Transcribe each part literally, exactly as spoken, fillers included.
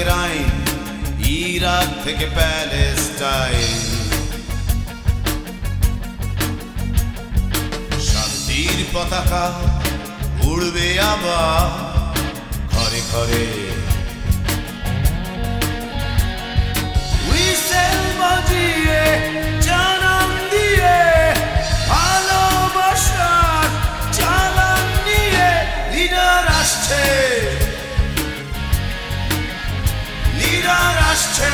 ভাগের আইন, ইরাক থেকে প্যালেস্টাইন। শান্তির পতাকা উড়বে আবার ঘরে ঘরে। হুইসেল বাজিয়ে জানান দিয়ে ভালোবাসার চালান নিয়ে লিডার আসছে, লিডার আসছে।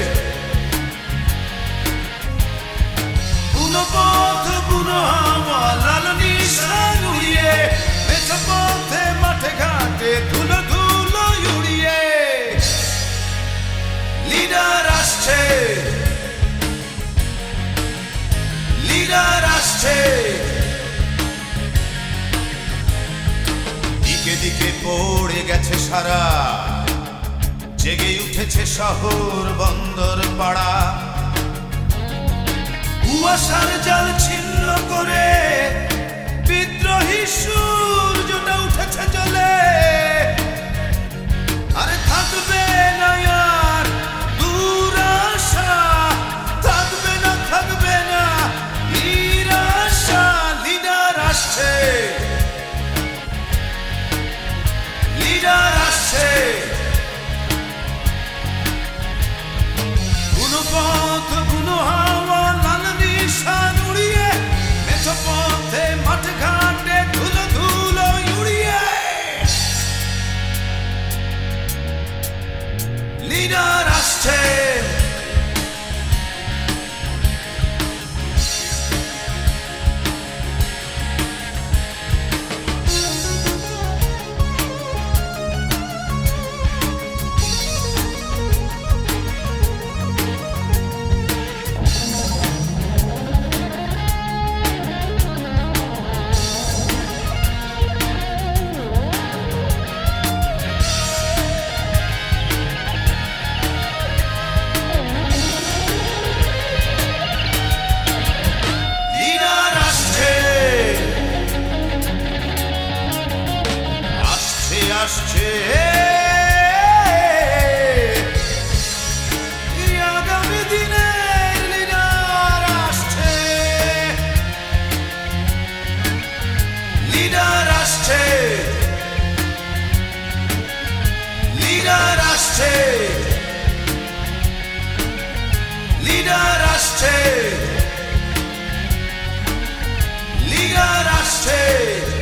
বুনো পথ বুনো হাওয়া লাল নিশান উড়িয়ে মেছো পথে মাঠে ঘাটে ধুলো ধুলো উড়িয়ে লিডার আসছে, লিডার আসছে। দিকে দিকে পড়ে গেছে সারা, জেগে উঠেছে শহর বন্দর পাড়া। কুয়াশার জাল ছিন্ন করে বিদ্রোহী সূর্যটা উঠেছে জ্বলে। আরে থাকবে না আর দুরাশা, থাকবে না থাকবে না নিরাশা। লিডার আসছে, লিডার আসছে। বুনো পথ বুনো হাওয়া লাল নিশান উড়িয়ে মেছো পথে মাঠ ঘাটে ধুলো ধুলো উড়িয়ে লিডার আসছে। আসছে আগামী দিনের লিডার আসছে, লিডার আসছে, লিডার আসছে, লিডার আসছে, লিডার আসছে।